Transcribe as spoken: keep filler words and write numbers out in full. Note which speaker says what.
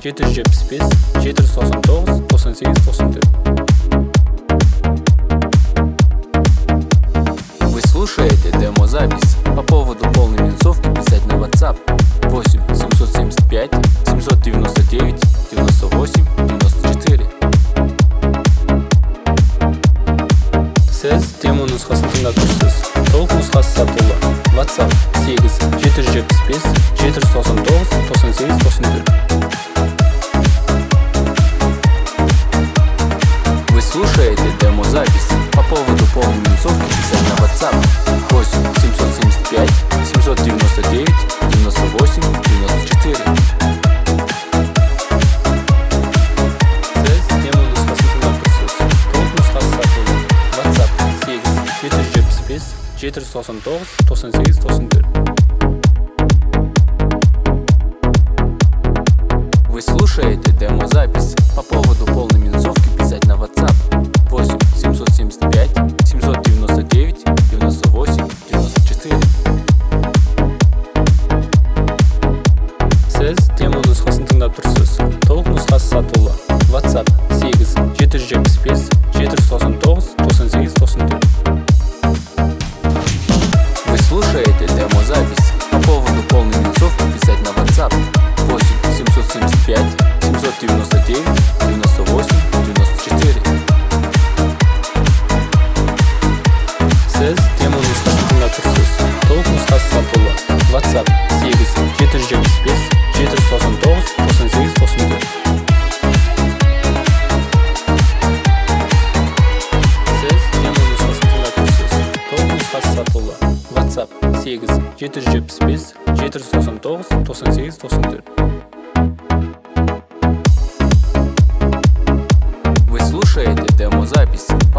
Speaker 1: жеті жүз жетпіс бес жеті жүз тоқсан тоғыз тоқсан сегіз тоқсан төрт.
Speaker 2: Вы слушаете демозапись. По поводу полной минусовки писать на WhatsApp восемь семьсот семьдесят пять семьсот девяносто девять девяносто восемь девяносто четыре.
Speaker 1: Сіз демо нұсқасын тыңдап тұрсыз. Толық нұсқасы сатылы. WhatsApp сегіз жеті жүз жетпіс бес жеті жүз тоқсан тоғыз тоқсан сегіз тоқсан төрт.
Speaker 2: Вы слушаете демозапись. По поводу полной минусовки писать на WhatsApp восемь семьсот семьдесят пять семьсот девяносто девять девяносто восемь девяносто четыре.
Speaker 1: Сіз демо нұсқасын тыңдап тұрсыз. Толық нұсқасы сатылы. WhatsApp сегіз жеті жүз жетпіс бес жеті жүз тоқсан тоғыз тоқсан сегіз тоқсан төрт.
Speaker 2: Вы слушаете демозапись. По поводу полной минусовки писать на WhatsApp восемь семьсот семьдесят пять семьсот девяносто девять девяносто восемь девяносто четыре.
Speaker 1: Сіз демо нұсқасын тыңдап тұрсыз. Толық нұсқасы сатылы. WhatsApp сегіз жеті жүз жетпіс бес жеті жүз тоқсан тоғыз тоқсан сегіз тоқсан төрт.
Speaker 2: Вы слушаете демозапись. По поводу полной минусовки писать на WhatsApp восемь семьсот семьдесят пять семьсот девяносто девять девяносто восемь девяносто четыре.
Speaker 1: Сіз демо нұсқасын тыңдап тұрсыз. Толық нұсқасы сатылы. WhatsApp сегіз жеті жүз жетпіс бес жеті жүз тоқсан тоғыз тоқсан сегіз тоқсан төрт. Сіз демо нұсқасын тыңдап тұрсыз. Толық нұсқасы сатылы. WhatsApp сегіз жеті жүз жетпіс бес жеті жүз тоқсан тоғыз тоқсан сегіз тоқсан төрт.
Speaker 2: Вы слушаете демозапись.